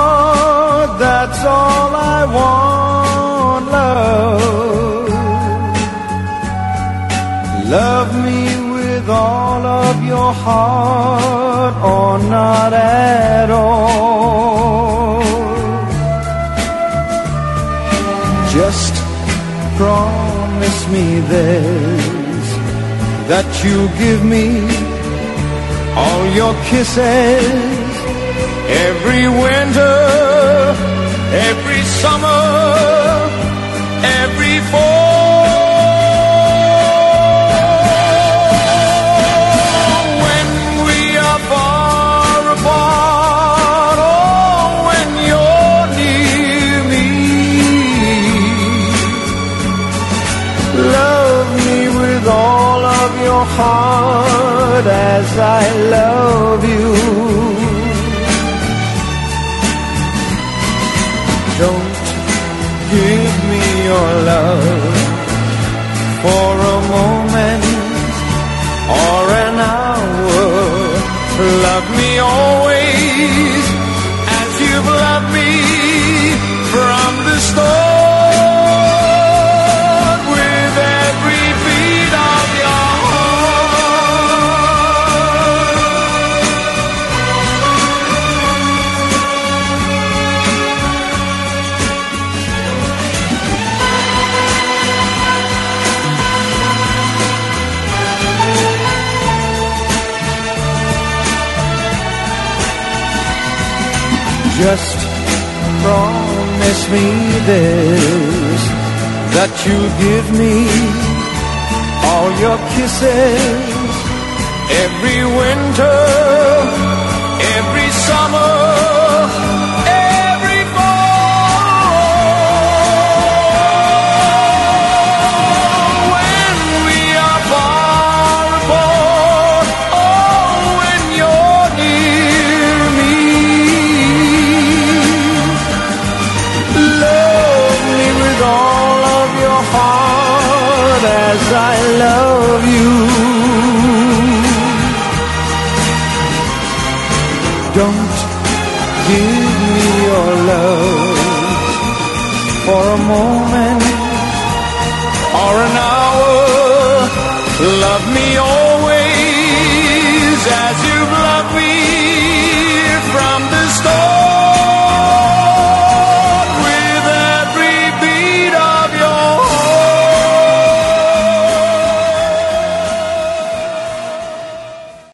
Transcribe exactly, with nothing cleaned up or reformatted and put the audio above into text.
heart, that's all I want, love. Love me with all of your heart, or not at all. Just promise me this, that you'll give me all your kisses, every winter, every summer, every fall. When we are far apart, or when you're near me, love me with all of your heart as I love you. Don't give me your love for a moment or an hour. Love me always as you've loved me from the start, with every beat of your Just promise me this, that you'll give me all your kisses, every winter, every summer, every fall. When we are far apart, oh, when you're near me, all of your heart as I love you. Don't give me your love for a moment or an hour. Love me all